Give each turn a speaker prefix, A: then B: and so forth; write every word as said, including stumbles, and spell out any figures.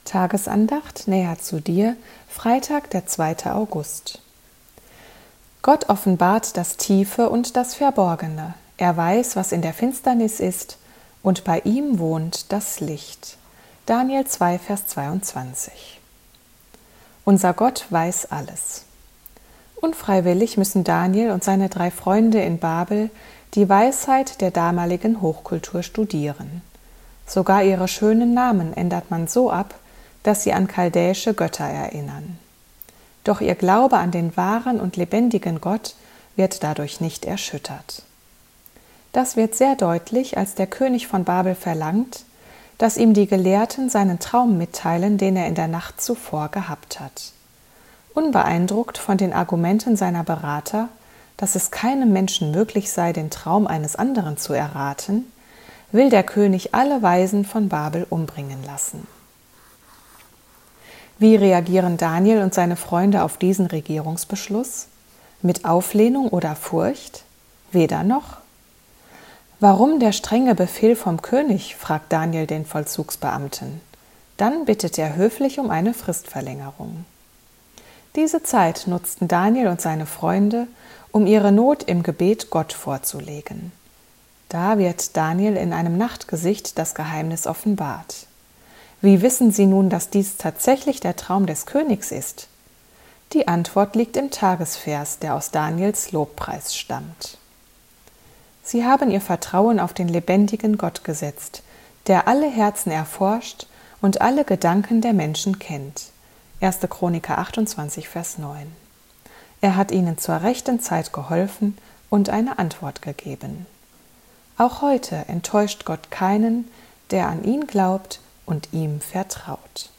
A: Tagesandacht näher zu dir, Freitag, der zweite August. Gott offenbart das Tiefe und das Verborgene. Er weiß, was in der Finsternis ist, und bei ihm wohnt das Licht. Daniel zwei, Vers zweiundzwanzig. Unser Gott weiß alles. Unfreiwillig müssen Daniel und seine drei Freunde in Babel die Weisheit der damaligen Hochkultur studieren. Sogar ihre schönen Namen ändert man so ab, dass sie an chaldäische Götter erinnern. Doch ihr Glaube an den wahren und lebendigen Gott wird dadurch nicht erschüttert. Das wird sehr deutlich, als der König von Babel verlangt, dass ihm die Gelehrten seinen Traum mitteilen, den er in der Nacht zuvor gehabt hat. Unbeeindruckt von den Argumenten seiner Berater, dass es keinem Menschen möglich sei, den Traum eines anderen zu erraten, will der König alle Weisen von Babel umbringen lassen. Wie reagieren Daniel und seine Freunde auf diesen Regierungsbeschluss? Mit Auflehnung oder Furcht? Weder noch. Warum der strenge Befehl vom König? Fragt Daniel den Vollzugsbeamten. Dann bittet er höflich um eine Fristverlängerung. Diese Zeit nutzten Daniel und seine Freunde, um ihre Not im Gebet Gott vorzulegen. Da wird Daniel in einem Nachtgesicht das Geheimnis offenbart. Wie wissen sie nun, dass dies tatsächlich der Traum des Königs ist? Die Antwort liegt im Tagesvers, der aus Daniels Lobpreis stammt. Sie haben ihr Vertrauen auf den lebendigen Gott gesetzt, der alle Herzen erforscht und alle Gedanken der Menschen kennt. erste Chroniker achtundzwanzig, Vers neun. Er hat ihnen zur rechten Zeit geholfen und eine Antwort gegeben. Auch heute enttäuscht Gott keinen, der an ihn glaubt und ihm vertraut.